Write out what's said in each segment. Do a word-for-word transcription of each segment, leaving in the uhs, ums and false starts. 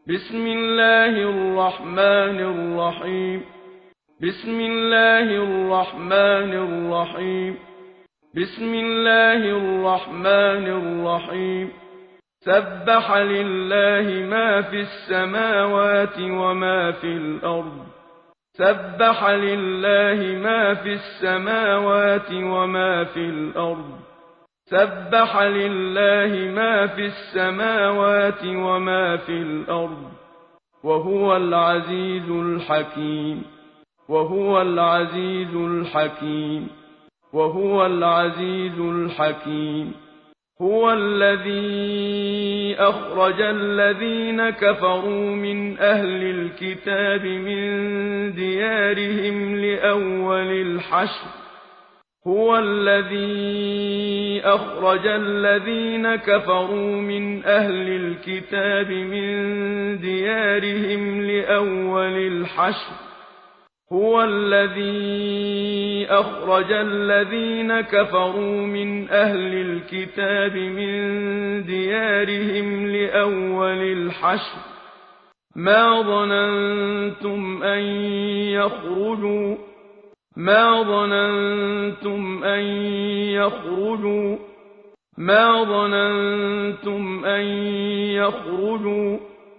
بسم الله الرحمن الرحيم بسم الله الرحمن الرحيم بسم الله الرحمن الرحيم سبح لله ما في السماوات وما في الأرض سبح لله ما في السماوات وما في الأرض سبح لله ما في السماوات وما في الأرض وهو العزيز الحكيم وهو العزيز الحكيم وهو العزيز الحكيم هو الذي أخرج الذين كفروا من أهل الكتاب من ديارهم لأول الحشر هو الذي أخرج الذين كفروا من أهل الكتاب من ديارهم لأول الحشر هو الذي أخرج الذين كفروا من أهل الكتاب من ديارهم لأول الحشر ما ظننتم أن يخرجوا ما ظننتم أن يخرجوا ما ظننتم أن يخرجوا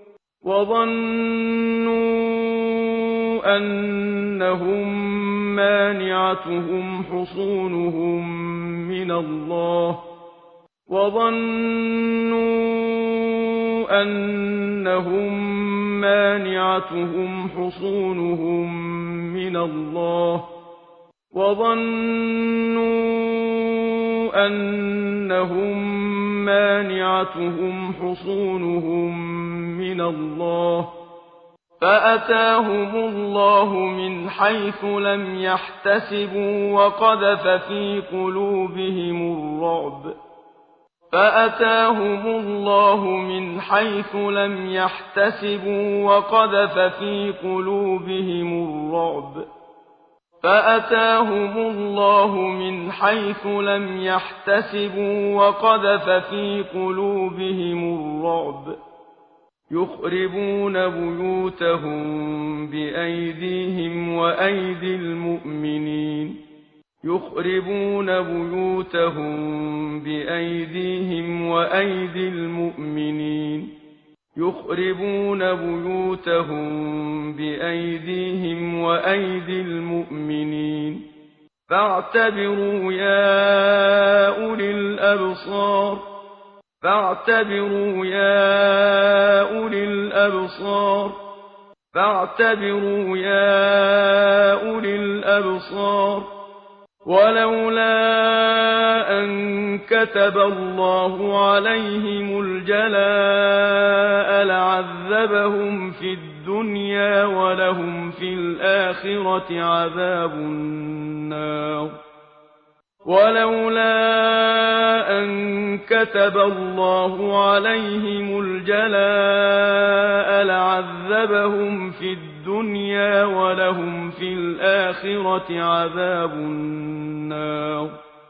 وظنوا أنهم مانعتهم حصونهم من الله وظنوا أنهم مانعتهم حصونهم من الله وظنوا أنهم مانعتهم حصونهم من الله فأتاهم الله من حيث لم يحتسبوا وقذف في قلوبهم الرعب فأتاهم الله من حيث لم يحتسبوا وقذف في قلوبهم الرعب فأتاهم الله من حيث لم يحتسبوا وقذف في قلوبهم الرعب يخربون بيوتهم بأيديهم وأيدي المؤمنين يخربون بيوتهم بأيديهم وأيدي المؤمنين يخربون بيوتهم بأيديهم وأيدي المؤمنين فاعتبروا يا أولي الأبصار فاعتبروا يا أولي الأبصار فاعتبروا يا أولي الأبصار ولولا أن كتب الله عليهم الجلاء لعذبهم في الدنيا ولهم في الآخرة عذاب النار ولولا أن كتب الله عليهم الجلاء لعذبهم في الدنيا ولهم في الآخرة عذاب النار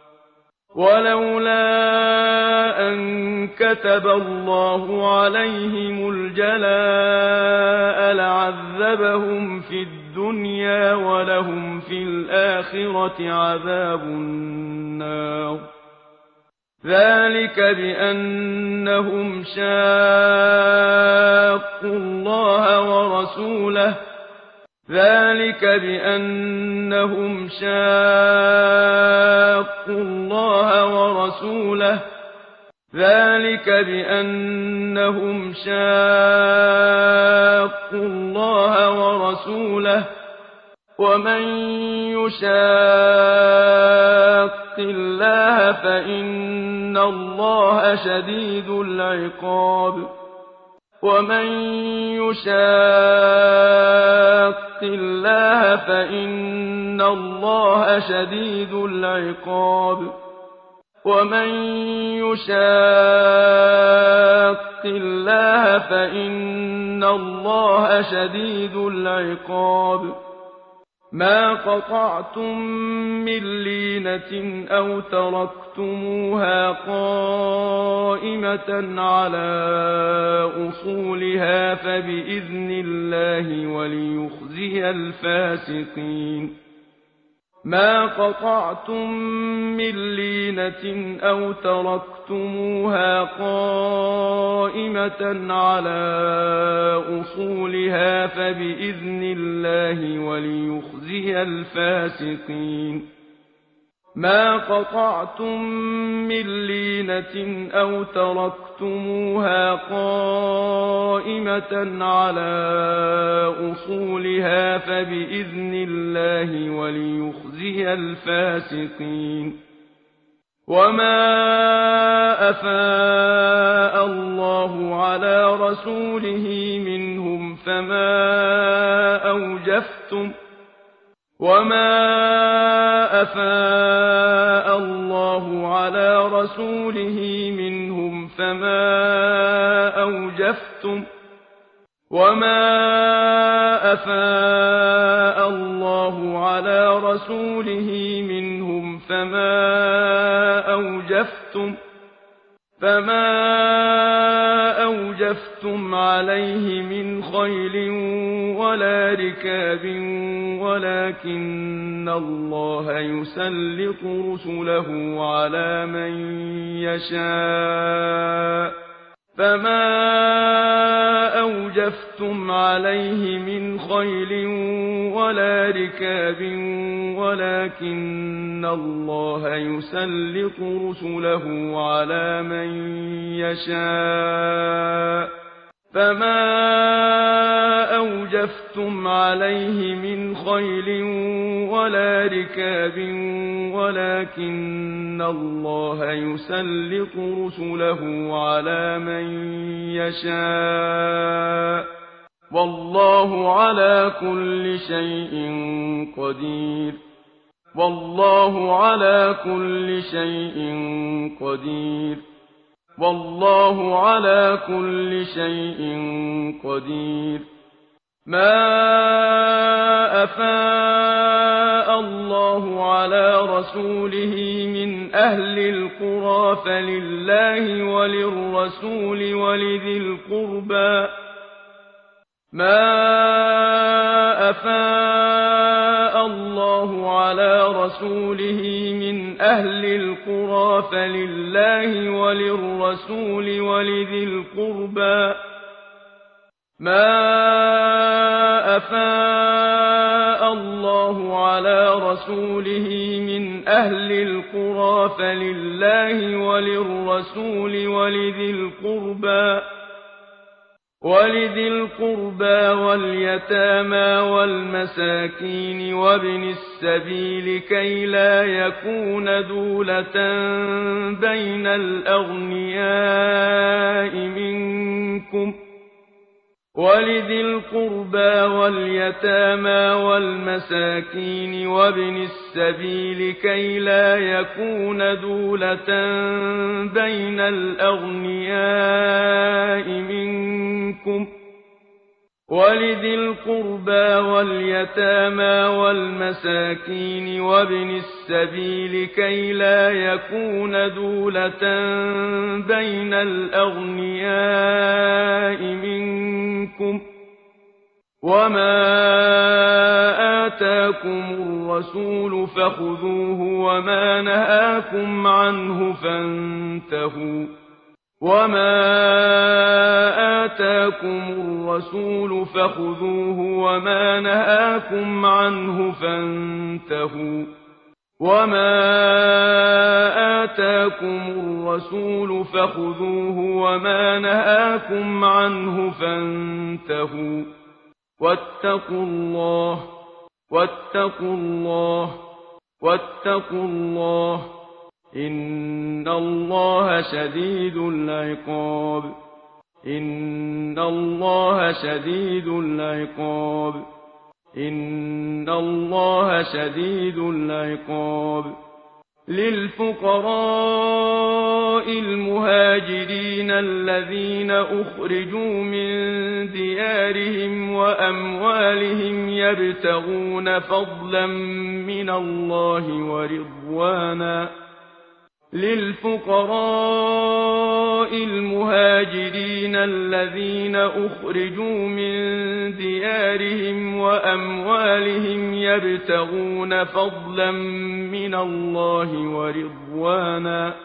ولولا أن كتب الله عليهم الجلاء لعذبهم في الدنيا ولهم في الآخرة عذاب النار ذلك بأنهم شاقوا الله ورسوله ذلك بأنهم شاقوا الله ورسوله ذلك بأنهم شاقوا الله ورسوله ومن يشاق الله فإن الله شديد العقاب ومن يشاق الله فإن الله شديد العقاب ومن يشاق الله فإن الله شديد العقاب ما قطعتم من لينة أو تركتموها قائمة على أصولها فبإذن الله وليخزي الفاسقين ما قطعتم من لينة أو تركتموها قائمة على أصولها فبإذن الله وليخزي الفاسقين ما قطعتم من لينة أو تركتموها قائمة على أصولها فبإذن الله وليخزي الفاسقين وما أفاء الله على رسوله منهم فما أوجفتم وما أفاء الله على رسوله منهم فما أوجفتم وما أفاء الله على رسوله منهم فما أوجفتم فما أوجفتم عليه من خيل ولا ركاب ولكن الله يسلط رسله على من يشاء فما أوجفتم عليه من خيل ولا ركاب ولكن الله يسلط رسله على من يشاء فما أوجفتم عليه من خيل ولا ركاب ولكن الله يسلط رسله على من يشاء والله على كل شيء قدير والله على كل شيء قدير والله على كل شيء قدير ما أفاء الله على رسوله من أهل القرى فلله وللرسول ولذي القربى ما أفاء الله على رسوله من أهل القرى فلله وللرسول ولذي القربى ما أفاء الله على رسوله من أهل القرى فلله وللرسول ولذي القربى ولذي القربى واليتامى والمساكين وابن السبيل كي لا يكون دولة بين الأغنياء منكم ولذي القربى واليتامى والمساكين وابن السبيل كي لا يكون دولة بين الأغنياء منكم ولذي القربى واليتامى والمساكين وابن السبيل كي لا يكون دولة بين الأغنياء منكم وما آتاكم الرسول فخذوه وما نهاكم عنه فانتهوا وما آتاكم الرسول فخذوه وما نهاكم عنه فانتهوا وما آتاكم الرسول فخذوه وما نهاكم عنه فانتهوا واتقوا الله واتقوا الله واتقوا الله إن الله شديد العقاب إن الله شديد العقاب إن الله شديد العقاب للفقراء المهاجرين الذين أخرجوا من ديارهم وأموالهم يبتغون فضلا من الله ورضوانا للفقراء المهاجرين الذين أخرجوا من ديارهم وأموالهم يبتغون فضلا من الله ورضوانا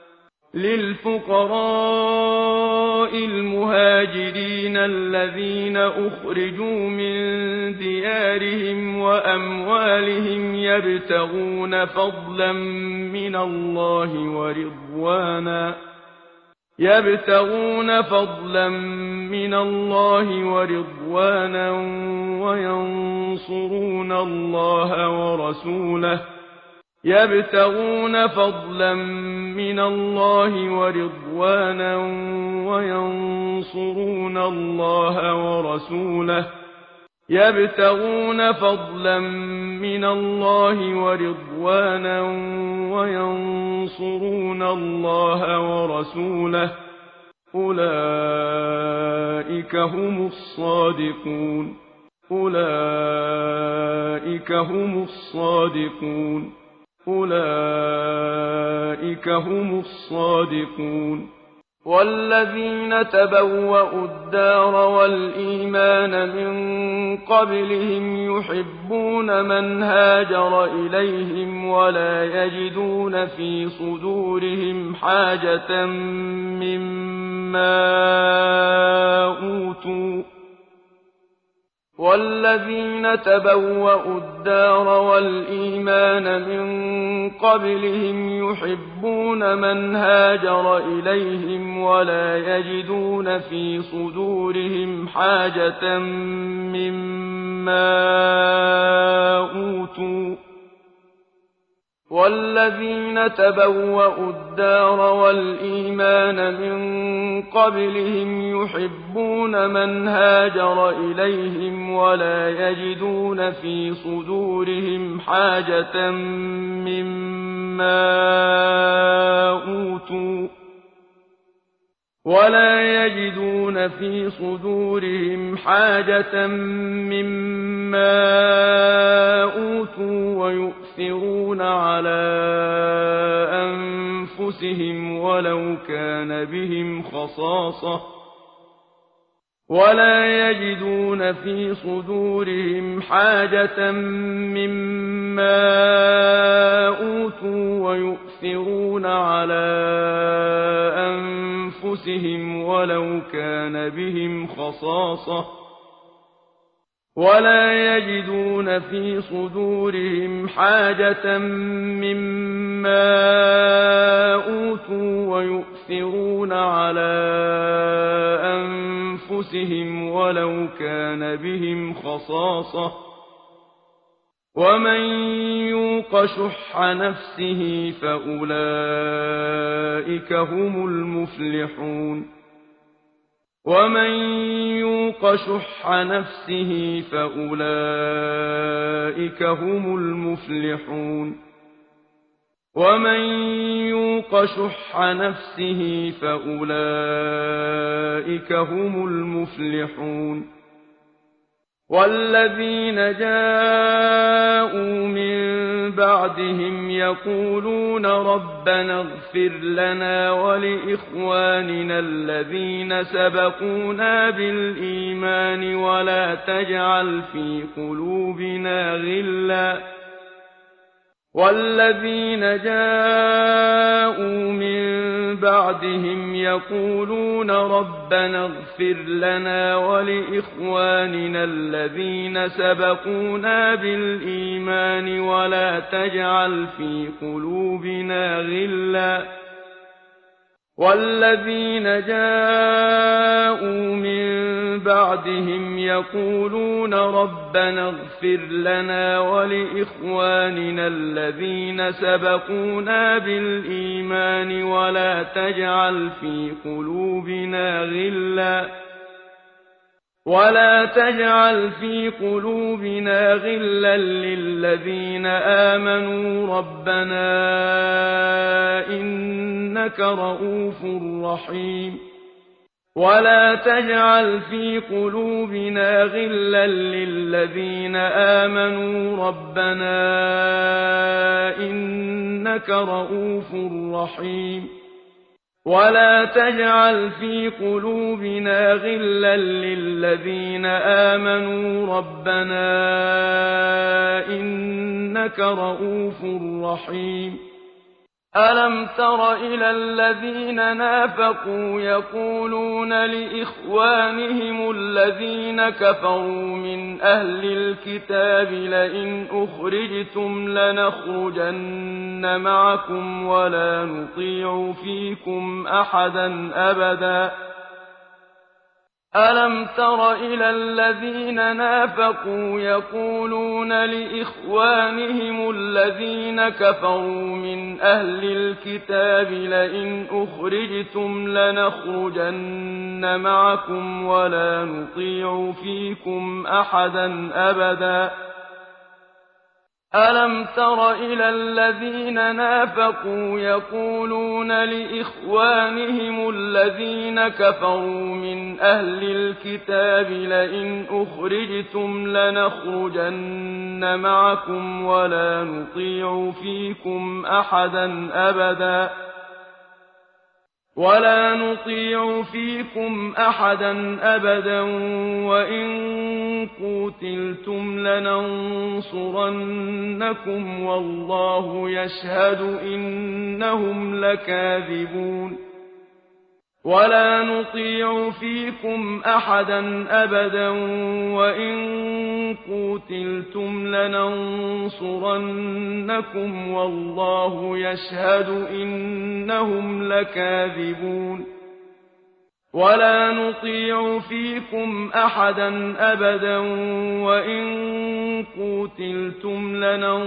للفقراء المهاجرين الذين أخرجوا من ديارهم وأموالهم يبتغون فضلا من الله ورضوانا يبتغون فضلا من الله ورضوانا وينصرون الله ورسوله يبتغون فضلا من الله ورضوانا وينصرون الله ورسوله يبتغون فضلا من الله ورضوانا وينصرون الله ورسوله أولئك هم الصادقون أولئك هم الصادقون أولئك هم الصادقون والذين تبوأوا الدار والإيمان من قبلهم يحبون من هاجر إليهم ولا يجدون في صدورهم حاجة مما أوتوا والذين تبوأوا الدار والإيمان من قبلهم يحبون من هاجر إليهم ولا يجدون في صدورهم حاجة مما أوتوا والذين تبوأوا الدار والإيمان من قبلهم يحبون من هاجر إليهم ولا يجدون في صدورهم حاجة مما أوتوا ولا يجدون في صدورهم حاجة مما أوتوا ويؤثرون على أنفسهم ولو كان بهم خصاصة ولا يجدون في صدورهم حاجة مما أوتوا ويؤثرون على أنفسهم ولو كان بهم خصاصة ولا يجدون في صدورهم حاجة مما أوتوا ويؤثرون على أنفسهم ولو كان بهم خصاصة ومن يوق شح نفسه فأولئك هم المفلحون ومن يوق شح نفسه فأولئك هم المفلحون ومن يوق شح نفسه فأولئك هم المفلحون والذين جاءوا من بعدهم يقولون ربنا اغفر لنا ولإخواننا الذين سبقونا بالإيمان ولا تجعل في قلوبنا غلا والذين جاءوا من بعدهم يقولون ربنا اغفر لنا ولإخواننا الذين سبقونا بالإيمان ولا تجعل في قلوبنا غلا والذين جاءوا من بعدهم يقولون ربنا اغفر لنا ولإخواننا الذين سبقونا بالإيمان ولا تجعل في قلوبنا غلا ولا تجعل في قلوبنا غلا للذين آمنوا ربنا إنك رؤوف رحيم ولا تجعل في قلوبنا غلا للذين آمنوا ربنا إنك رءوف رحيم ولا تجعل في قلوبنا غلا للذين آمنوا ربنا إنك رءوف رحيم ألم تر إلى الذين نافقوا يقولون لإخوانهم الذين كفروا من أهل الكتاب لئن أخرجتم لنخرجن معكم ولا نطيع فيكم أحدا أبدا ألم تر إلى الذين نافقوا يقولون لإخوانهم الذين كفروا من أهل الكتاب لئن أخرجتم لنخرجن معكم ولا نطيع فيكم أحدا أبدا ألم تر إلى الذين نافقوا يقولون لإخوانهم الذين كفروا من أهل الكتاب لئن أخرجتم لنخرجن معكم ولا نطيع فيكم أحدا أبدا ولا نطيع فيكم أحدا أبدا وإن قوتلتم لننصرنكم والله يشهد إنهم لكاذبون ولا نطيع فيكم أحدا أبدا وإن قوتلتم لننصرنكم والله يشهد إنهم لكاذبون ولا نطيع فيكم أحدا أبدا وإن قوتلتم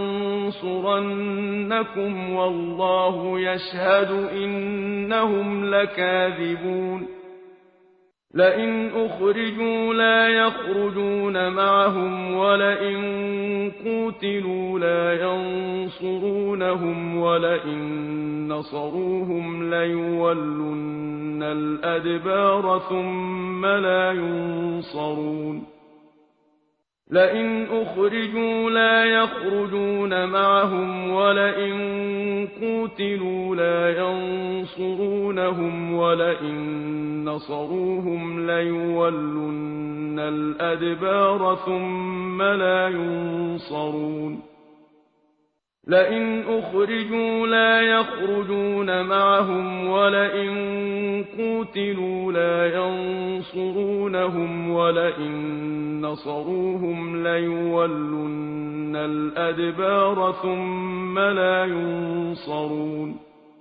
لننصرنكم والله يشهد إنهم لكاذبون لئن أخرجوا لا يخرجون معهم ولئن قوتلوا لا ينصرونهم ولئن نصروهم ليولن الأدبار ثم لا ينصرون لئن أخرجوا لا يخرجون معهم ولئن قوتلوا لا ينصرونهم ولئن نصروهم ليولن الأدبار ثم لا ينصرون لئن أخرجوا لا يخرجون معهم ولئن قوتلوا لا ينصرونهم ولئن نصروهم ليولن الأدبار ثم لا ينصرون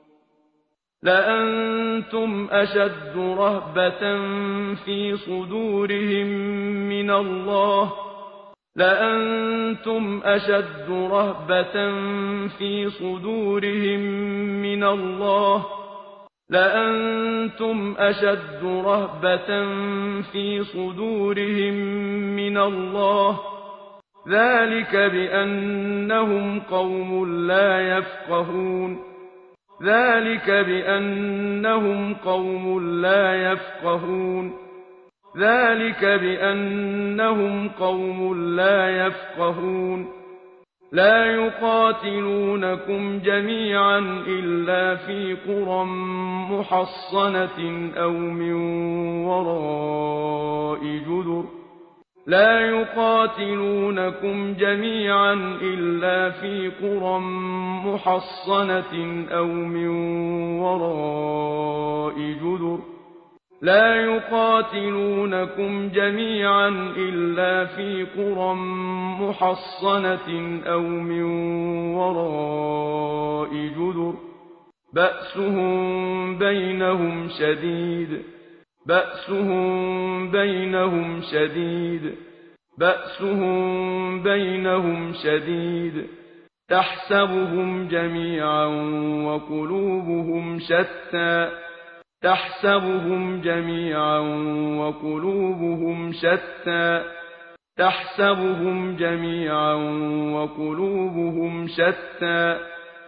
لأنتم أشد رهبة في صدورهم من الله لأنتم أشد رهبة في صدورهم من الله لأنتم أشد رهبة في صدورهم من الله ذلك بأنهم قوم لا يفقهون ذلك بأنهم قوم لا يفقهون ذلك بأنهم قوم لا يفقهون لا يقاتلونكم جميعا إلا في قرى محصنة أو من وراء جدر لا يقاتلونكم جميعا إلا في قرى محصنة أو من وراء جدر لا يقاتلونكم جميعا إلا في قرى محصنة أو من وراء جدر بأسهم بينهم شديد بأسهم بينهم شديد بأسهم بينهم شديد تحسبهم جميعا وقلوبهم شتى تحسبهم جميعا وقلوبهم شتى تحسبهم جميعا وقلوبهم شتى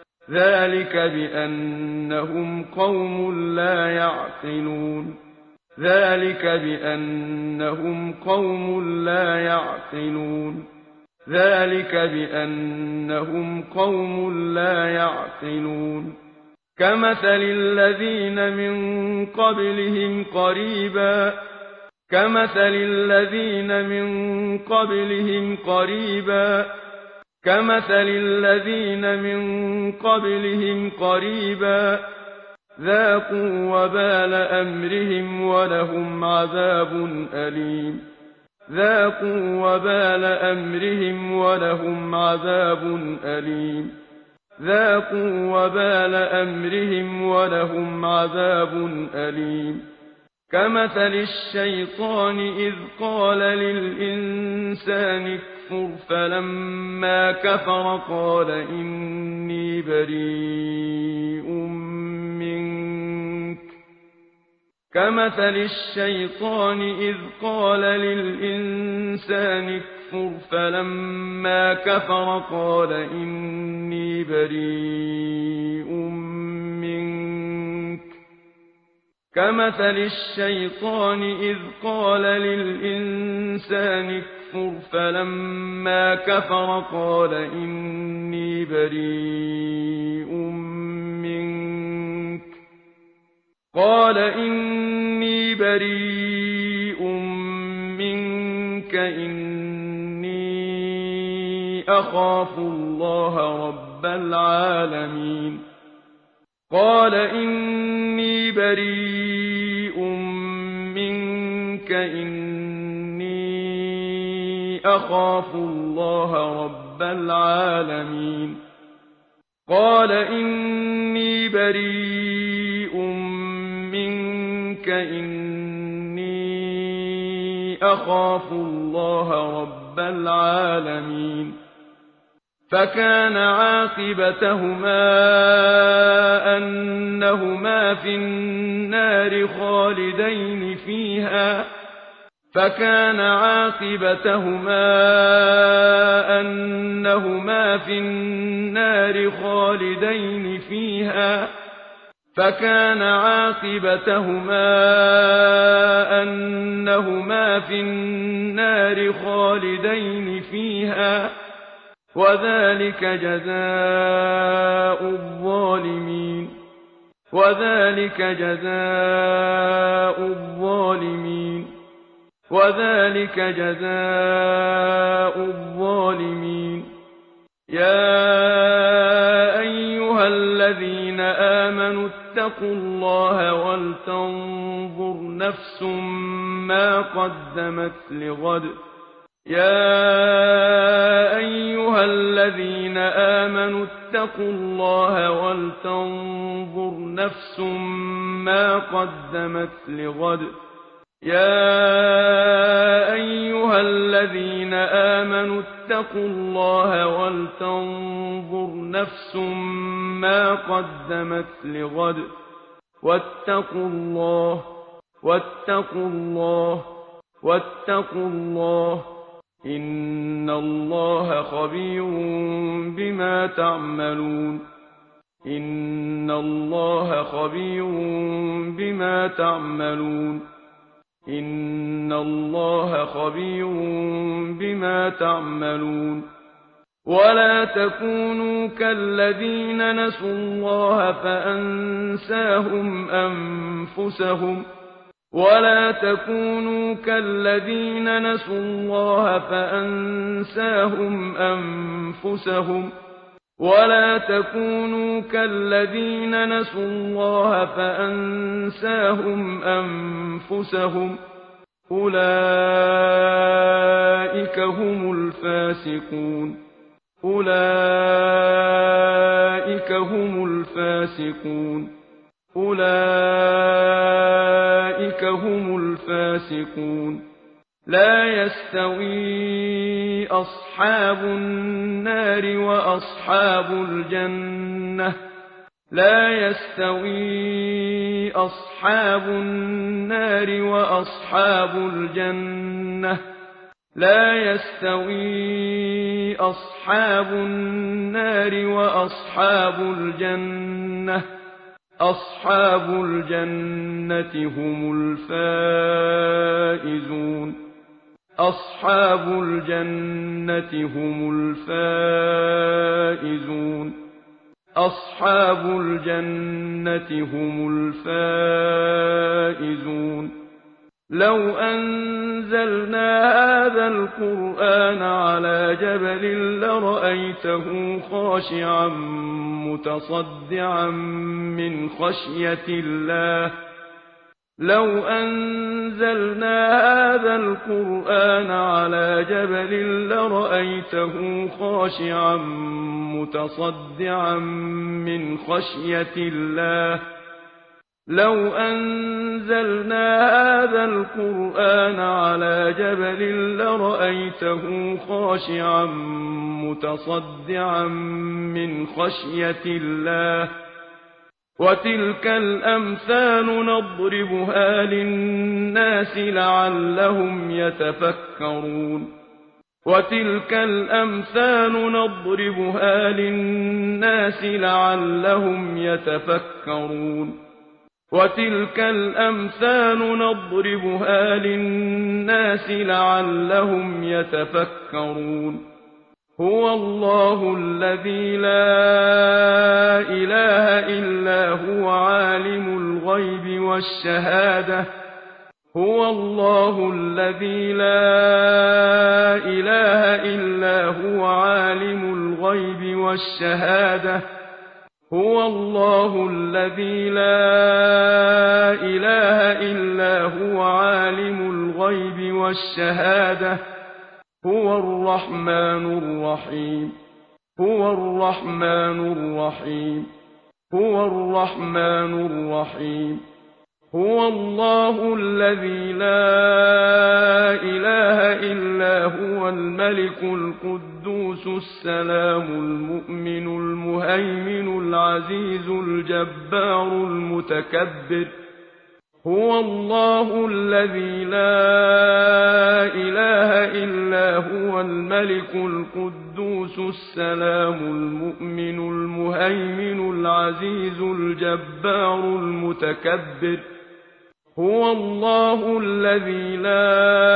ذلك بأنهم قوم لا يعقلون ذلك بأنهم قوم لا يعقلون ذلك بأنهم قوم لا يعقلون كمثل الذين من قبلهم قريبا كمثل الذين من قبلهم قريبا كمثل الذين من قبلهم قريبا ذاقوا وبال أمرهم ولهم عذاب أليم ذاقوا وبال أمرهم ولهم عذاب أليم ذاقوا وبال أمرهم ولهم عذاب أليم كمثل الشيطان إذ قال للإنسان اكفر فلما كفر قال إني بريء منك كمثل الشيطان إذ قال للإنسان اكفر فلما كفر قال إني بريء منك كمثل الشيطان إذ قال للإنسان اكفر فلما كفر قال إني بريء منك قال إني بريء منك إني أخاف الله رب العالمين قال إني بريء منك إني أخاف الله رب العالمين قال إني بريء منك إني أخاف الله رب العالمين فكان عاقبتهما أنهما في النار خالدين فيها فكان عاقبتهما أنهما في النار خالدين فيها فكان عاقبتهما أنهما في النار خالدين فيها وذلك جزاء الظالمين وذلك جزاء الظالمين وذلك جزاء الظالمين يا أيها الذين آمنوا اتقوا الله ولتنظر نفس ما قدمت لغد يا أيها الذين آمنوا اتقوا الله ولتنظر نفس ما قدمت لغد يا أيها الذين آمنوا اتقوا الله ولتنظر نفس ما قدمت لغد واتقوا الله واتقوا الله واتقوا الله إن الله خبير بما تعملون إن الله خبير بما تعملون إن الله خبير بما تعملون ولا تكونوا كالذين نسوا الله فأنساهم أنفسهم ولا تكونوا كالذين نسوا الله فأنساهم أنفسهم ولا تكونوا كالذين نسوا الله فأنساهم أنفسهم أولئك هم الفاسقون أولئك هم الفاسقون أولئك هم الفاسقون لا يستوي أصحاب النار وأصحاب الجنة لا يستوي أصحاب النار وأصحاب الجنة لا يستوي أصحاب النار وأصحاب الجنة أصحاب الجنة هم الفائزون أصحاب الجنة هم الفائزون أصحاب الجنة هم الفائزون لو أنزلنا هذا القرآن على جبل لرأيته خاشعا متصدعا من خشية الله لو أنزلنا هذا القرآن على جبل لرأيته خاشعا متصدعا من خشية الله لو أنزلنا هذا القرآن على جبل لرأيته خاشعا متصدعا من خشية الله وتلك الأمثال نضربها للناس لعلهم يتفكرون وتلك الأمثال نضربها للناس لعلهم يتفكرون وتلك الأمثال نضربها للناس لعلهم يتفكرون هو الله الذي لا إله إلا هو عالم الغيب والشهادة هو الله الذي لا إله إلا هو عالم الغيب والشهادة هو الله الذي لا إله إلا هو عالم الغيب والشهادة هو الرحمن الرحيم هو الرحمن الرحيم هو الرحمن الرحيم هو الله الذي لا إله إلا هو الملك القدوس السلام المؤمن المهيمن العزيز الجبار المتكبر هو الله الذي لا إله إلا هو الملك القدوس السلام المؤمن المهيمن العزيز الجبار المتكبر هو الله الذي لا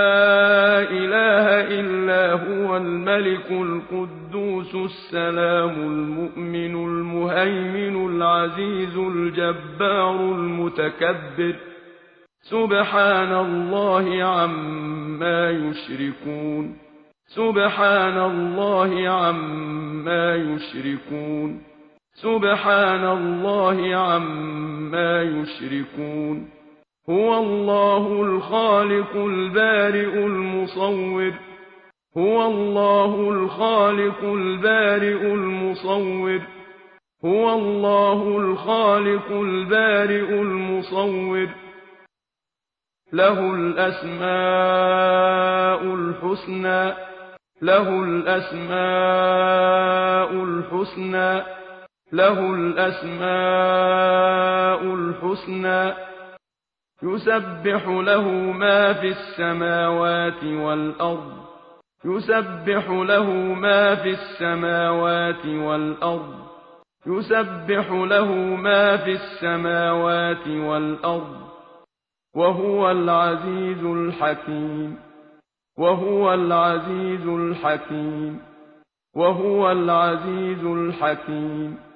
إله إلا هو الملك القدوس السلام المؤمن المهيمن العزيز الجبار المتكبر سبحان الله عما يشركون سبحان الله عما يشركون سبحان الله عما يشركون هو الله الخالق البارئ المصور هو الله الخالق البارئ المصور هو الله الخالق البارئ المصور له الأسماء الحسنى له الأسماء الحسنى له الأسماء الحسنى يسبح له ما في السماوات والأرض يسبح له ما في السماوات والأرض يسبح له ما في السماوات والأرض وهو العزيز الحكيم وهو العزيز الحكيم وهو العزيز الحكيم